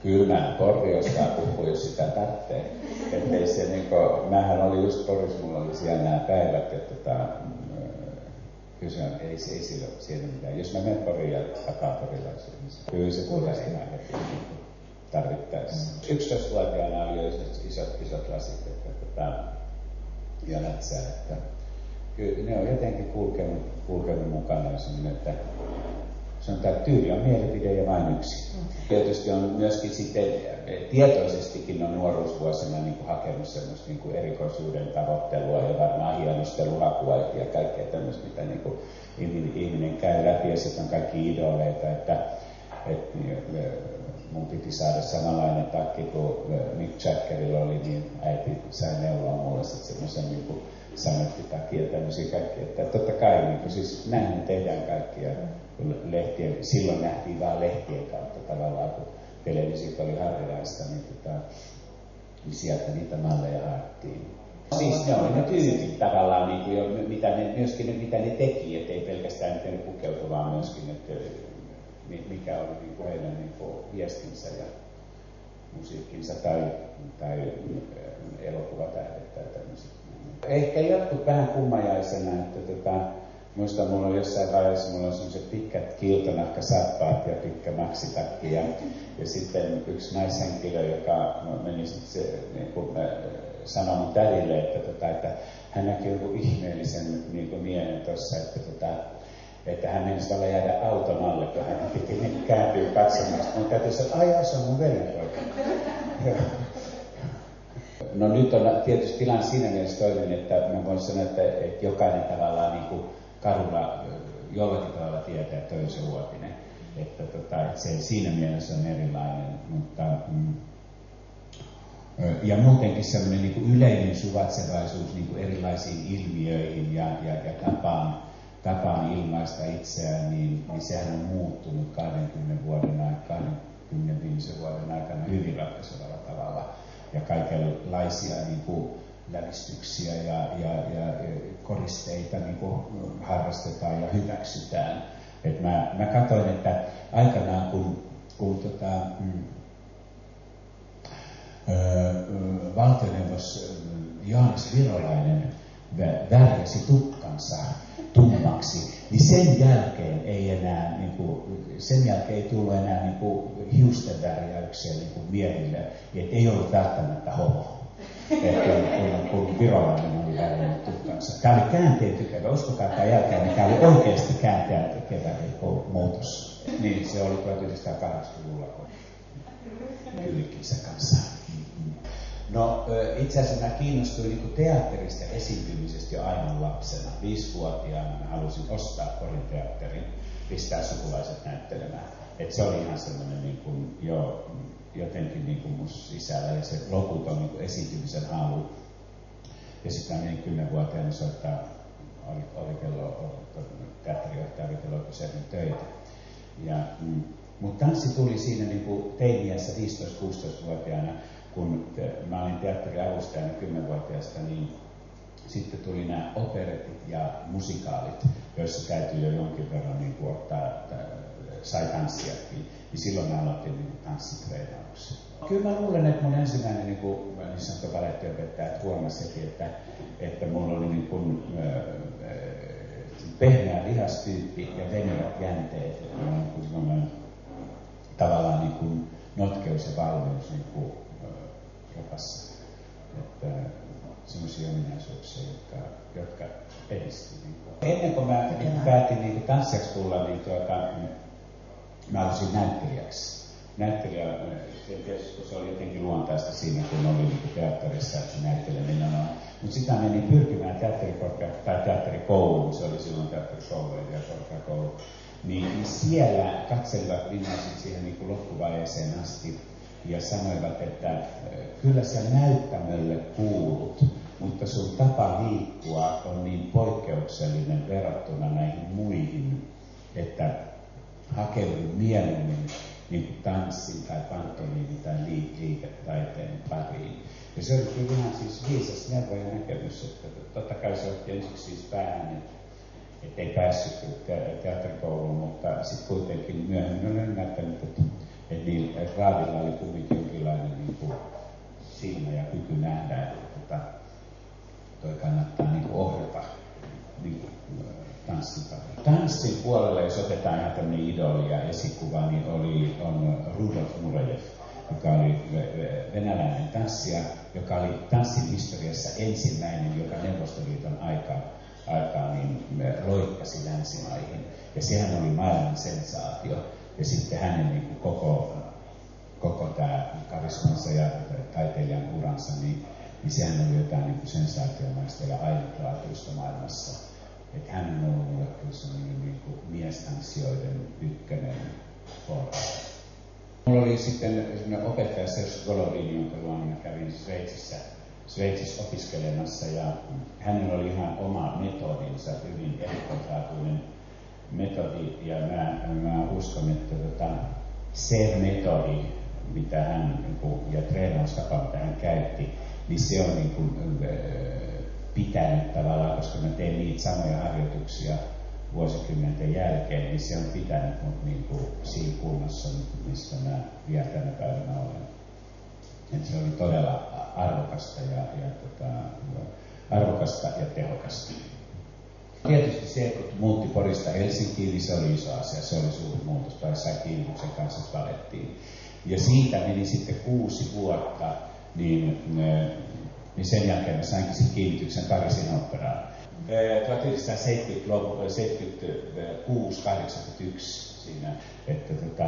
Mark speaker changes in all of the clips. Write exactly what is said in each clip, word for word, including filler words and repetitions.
Speaker 1: Kyllä mä Porri osaa puhua, jos sitä tarvitsee. Ettei se niinku, mähän oli just Porissa, mulla oli siellä nämä päivät, että tota, kyllä se on, ei, ei sillä ole siellä mitään. Jos mä menen Poriin ja takaa porilaisia, niin kyllä se tulee ihan heti tarvittaessa. Mm. yksitoistavuotiaana oli jo isot, isot, isot lasit, että tota, ja lätsää, että kyllä ne on jotenkin kulkenut, kulkenut mukana ja semmoinen, että se on tämä tyyli on mielipide ja vain yksi. Mm. Tietysti on myöskin sitten tietoisestikin on nuoruusvuosina niin kuin hakenut semmoista niin kuin erikoisuuden tavoittelua ja varmaan hienosteluhakua ja kaikkea tämmöistä, mitä niin kuin ihminen, ihminen käy läpi ja sitten on kaikki idoleita, että, että mun piti saada samanlainen takki kuin Mick Jaggerilla oli, niin äiti sai neuloa mulle sitten semmoisen niin kuin samettitakki ja tämmöisiä kaikkia. Että totta kai niin kuin, siis näinhän tehdään kaikkia. Lehtien, silloin nähtiin vaan lehtien kautta tavallaan, kun televisiot oli harvinaista, niin, tota, niin sieltä niitä malleja haettiin. Siis ne oli ne tyypit tavallaan, niin kuin jo, mitä ne, myöskin ne, mitä ne teki, ettei pelkästään miten ne pukeutui, vaan myöskin, että mikä oli niin kuin heidän niin kuin viestinsä ja musiikkinsa tai, tai elokuvatähdet tai tämmöiset. Ehkä jotkut vähän kummajaisena, että tota, muistan, mulla oli jossain vaiheessa, mulla on sellaiset pitkät kiltonahkasaappaat ja pitkä maksitakki. Ja, ja sitten yksi naishenkilö, joka meni sitten se, niin kuin, sanoi mun tädille, että, tota, että hän näki joku ihmeellisen niin kuin mielen tuossa, että, tota, että hän meinasi olla jäädä auton alle, kun hän piti kääntyä katsomaan. Mun täytyy sanoa, että ai, se on mun veljenpoika. No nyt on tietysti tilanne siinä mielessä toinen, että mä voin sanoa, että, että jokainen tavallaan niin kuin kadulla jollakin tavalla tietää, että toi on se Uotinen. Että, tota, että se siinä mielessä on erilainen. Mutta, mm, ja muutenkin semmoinen niin kuin yleinen suvaitsevaisuus niin kuin erilaisiin ilmiöihin ja, ja, ja tapaan, tapaan ilmaista itseään, niin, niin sehän on muuttunut kaksikymmentä vuoden aikana, kaksikymmentäviisi vuoden aikana hyvin ratkaisevalla tavalla. Ja kaikenlaisia niin kuin lävistyksiä ja, ja, ja koristeita niin kuin harrastetaan ja hyväksytään. Et mä, mä katsoin, että aikanaan kun, kun tota, mm, ö, valtioneuvos Joonas Virolainen värjäsi tukkansa tummaksi, niin sen jälkeen ei enää, niin kuin, sen jälkeen ei tullut enää niin kuin hiusten värjäykseen niin kuin miehille, että ei ollut välttämättä homo. Että kun, kun Virolainen oli värjännyt tukkansa. Tämä oli käänteen tykevä, uskokaa tämän jälkeen, niin tämä oli oikeasti käänteen tykevä niin muutos. Niin, se oli tuhatyhdeksänsataakahdeksankymmentäluvulla, kun Kylkkinsä kanssa. No itse asiassa mä kiinnostuin niin kuin teatterista esiintymisestä jo aivan lapsena. Viisivuotiaana mä halusin ostaa Porin teatterin, pistää sukulaiset näyttelemään. Et se oli ihan semmoinen niin kuin, jo, jotenkin niin kuin mun sisällä ja se loputon niin kuin esiintymisen halu. Ja sitten mä menin kymmenvuotiaana soittaa, oli, oli kello, teatterijohtaja oli kello useammin töitä. Ja, mm, mutta tanssi tuli siinä niin kuin teiniässä viisitoista-kuusitoistavuotiaana. Kun mä olin teatteriavustajana kymmenvuotiaasta, niin sitten tuli nämä operetit ja musikaalit, joissa täytyy jo jonkin verran niin kuin ottaa, sai tanssiakin. Niin silloin mä aloitin niin tanssitreenauksen. Kyllä mä luulen, että mun ensimmäinen niin kuin, niin sanottu balettiopettaja huomasi heti, että, että mulla oli niin kuin, äh, pehmeä lihastyyppi ja venyvät jänteet. Että mulla on niin kuin, tavallaan niin kuin, notkeus ja valmius niin kuin, rapassa. Että semmoisia ominaisuuksia, jotka, jotka edisti. Niin ennen kuin mä päätin niin tanssijaksi tulla, niin tuota, mä halusin näyttelijäksi. Näyttelijä, tietysti se oli jotenkin luontaista siinä, kun oli niin teatterissa, että se näytteleminen on. Mutta sitten mä menin pyrkimään teatterikorkea- tai teatterikouluun, se oli silloin teatterikoulu ja korkeakoulu. Niin, niin siellä katselivat viimeisin siihen niin loppuvaiheeseen asti ja sanoivat, että kyllä sä näyttämölle kuulut, mutta sun tapa liikkua on niin poikkeuksellinen verrattuna näihin muihin, että hakeudu mieluummin niin tanssin tai pantomiinin tai liiketaiteen pariin. Ja se oli kyllä ihan siis viisas neuvo ja näkemys, että totta kai se otti ensiksi siis päähän, että ei päässyt te- teatterikouluun, mutta sitten kuitenkin myöhemmin olen ymmärtänyt, että, että niin, et Raadilla oli kuitenkin jonkinlainen niin kuin silmä ja kyky nähdä, että tota, toi kannattaa niin kuin ohjata niin kuin, tanssin parilla. Tanssin puolella, jos otetaan ihan tämmöinen idoli ja esikuva, niin oli, on Rudolf Nurejev, joka oli venäläinen tanssija, joka oli tanssin historiassa ensimmäinen, joka Neuvostoliiton aikaan aikaa niin loikkasi länsimaihin. Ja sehän oli maailman sensaatio. Ja sitten hänen niin kuin koko, koko tämä karismansa ja taiteilijan uransa, niin, niin sehän oli jotain niin kuin sensaationaista ja ainutlaatuista maailmassa. Että hän on ollut mulle kyllä sellainen niin kuin miestanssijoiden ykkönen porra. Mulla oli sitten sellainen opettaja Serge Golovin, jonka luona mä kävin Sveitsissä, Sveitsissä opiskelemassa, ja hänellä oli ihan oma metodinsa, hyvin erikoislaatuinen metodi, ja mä, mä uskon, että tota, se metodi, mitä hän, ja treenaustapa, mitä hän käytti, niin se on niin kuin, pitänyt tavallaan, koska mä tein niitä samoja harjoituksia vuosikymmenten jälkeen, niin se on pitänyt mut niin kuin siinä kunnossa, missä mä vielä tänä päivänä olen. Et se oli todella arvokasta ja, ja, tota, arvokasta ja tehokasta. Tietysti se, kun muutti Porista Helsinkiin, niin se oli iso asia, se oli suuri muutos, tai sai kiinnityksen kanssa palettiin. Ja siitä meni sitten kuusi vuotta, niin, niin sen jälkeen mä sainkin sitten kiinnityksen Pariisin oopperaan. tuhatyhdeksänsataaseitsemänkymmentäkuusi kahdeksankymmentäyksi siinä, että tota,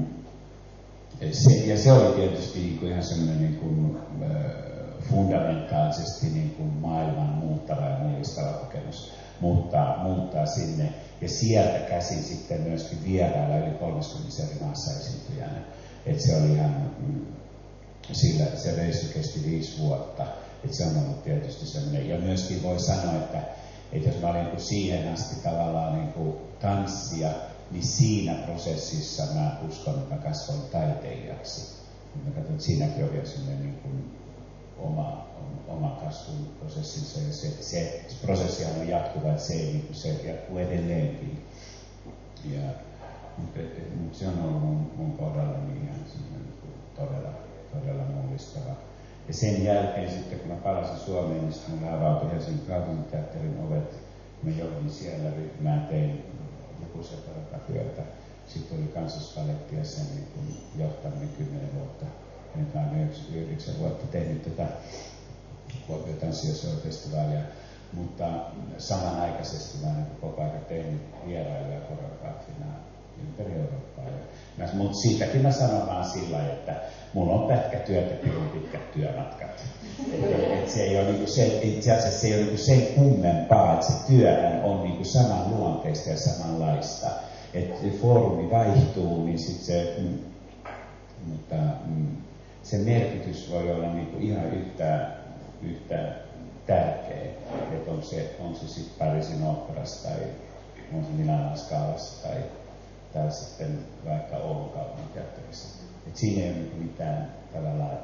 Speaker 1: se, ja se oli tietysti niin kuin ihan semmoinen niin kuin, äh, fundamentaalisesti niin kuin maailman muuttava ja mullistava kokemus muuttaa, muuttaa sinne. Ja sieltä käsin sitten myöskin vierailla yli kolmekymmentä eri maassa esiintyjänä. Että se oli ihan, mm, sillä se reissu kesti viisi vuotta. Että se on ollut tietysti semmoinen. Ja myöskin voi sanoa, että, että jos mä olin niin siihen asti tavallaan niin kuin tanssia, niin siinä prosessissa mä uskon, että mä kasvoin taiteilijaksi. Mä katson, että siinäkin on vielä semmoinen niin kuin oma, oma kasvun prosessinsa. Ja se, se, se prosessihan on jatkuva, että se, niin kuin se jatkuu edelleenkin. Ja, mutta, mutta se on ollut mun, mun kohdalla niin ihan niin kuin todella, todella mullistava. Ja sen jälkeen sitten, kun mä palasin Suomeen, niin sitten mulla avautui Helsingin kaupunginteatterin ovet. Mä johdin siellä ryhmää, tein lukuisia koreografioita. Sitten oli Kansallisbaletti ja sen niin johtaminen kymmenen vuotta. Ja nyt mä olen yhdeksän vuotta tehnyt tätä Kuopion tanssijousfestivaalia. Mutta samanaikaisesti mä olen koko ajan tehnyt vierailuja koreografina ympäri Eurooppaa. Mutta siitäkin mä sanon vaan sillä, että mulla on pätkätyöt ja kyllä pitkät työmatkat. Et, et se ei ole niinku se, itse asiassa se ei ole niinku sen kummempaa, että se työhän on niinku samanluonteista ja samanlaista. Että foorumi vaihtuu, niin sit se, mm, mutta mm, se merkitys voi olla niinku ihan yhtä, yhtä tärkeä. Että on se, on se sitten Pariisin oopperassa tai on se Milanon Scalassa tai tai sitten vaikka Oulun kaupunginteatterissa. Et siinä ei ole niinku mitään tavallaan,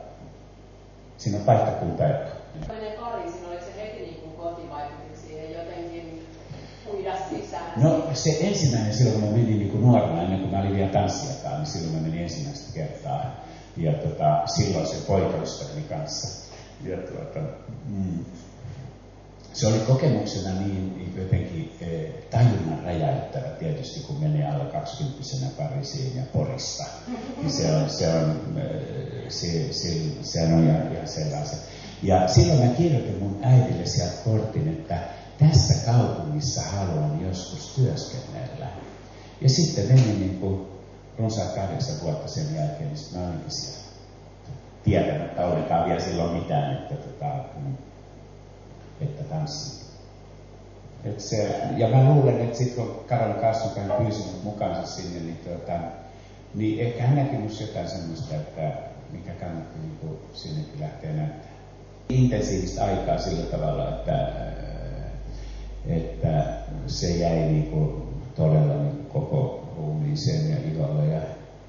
Speaker 1: siinä on paikkakuntaero.
Speaker 2: Menen Pariisin, oliko se heti niin kotivaikutus siihen jotenkin puida sisään?
Speaker 1: No se ensimmäinen silloin, kun mä menin niin kuin nuorena, ennen kuin mä olin vielä tanssijakaan, niin silloin mä menin ensimmäistä kertaa. Ja tota, silloin se poikaystäväni kanssa. Ja tuota, mm, se oli kokemuksena niin jotenkin eh, tajunnan räjäyttävä tietysti, kun menee alle kaksikymppisenä Pariisiin ja Porista. Niin se on, se on, se, se, se on ihan, ihan sellaisen. Ja silloin mä kirjoitin mun äidille sieltä kortin, että tässä kaupungissa haluan joskus työskennellä. Ja sitten meni niin kuin runsaat kahdeksan vuotta sen jälkeen, niin sitten mä olinkin siellä. Tietämättä ollenkaan vielä silloin mitään, että tota, että tanssi. Et se, ja mä luulen, että sitten kun Karol Kassukan pyysi mut mukaansa sinne, niin, tuota, niin ehkä hän näki musta jotain semmoista, että mikä kannatti niin sinnekin lähteä näyttämään. Intensiivistä aikaa sillä tavalla, että, että se jäi niin kuin todella niin koko ruumiiseen ja ilolle. Ja,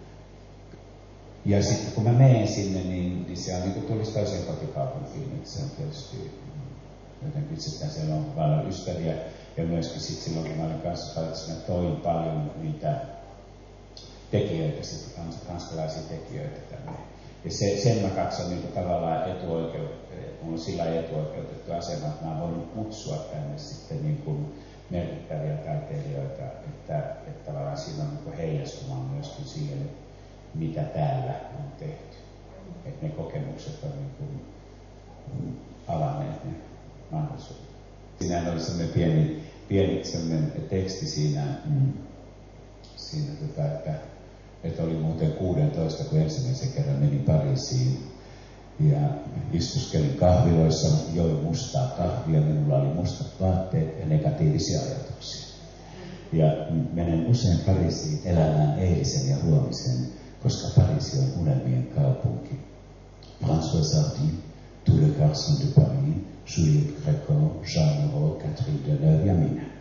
Speaker 1: ja sitten kun mä menen sinne, niin, niin se on niin kuin tulisi toiseen kotikaupunkiin, että se on tietysti jotenkin itsestään siellä on paljon ystäviä. Ja myöskin sitten silloin, kun mä olin kanssa, että mä toin paljon niitä tekijöitä, sitten ranskalaisia tekijöitä tänne. Ja se, sen mä katson niin tavallaan etuoikeutettu, mulla on sillä etuoikeutettu asema, että mä voin kutsua tänne sitten niin kuin merkittäviä taiteilijoita, että, että tavallaan siinä on niin heijastumaan myöskin siihen, mitä täällä on tehty. Että ne kokemukset on niin kuin avanneet ne mahdollisuudet. Siinähän oli sellainen pieni, pieni sellainen teksti siinä, mm, siinä tota, että, että oli muuten kuusitoista, kun ensimmäisen kerran menin Pariisiin. Ja istuskelin kahviloissa, join mustaa kahvia, minulla oli mustat vaatteet ja negatiivisia ajatuksia. Ja menen usein Pariisiin elämään eilisen ja huomisen, koska Pariisi on unelmien kaupunki. François Sardy, Tous les garçons de Paris, Juliette Gréco, Jean Moreau, Catherine Deneuve ja minä.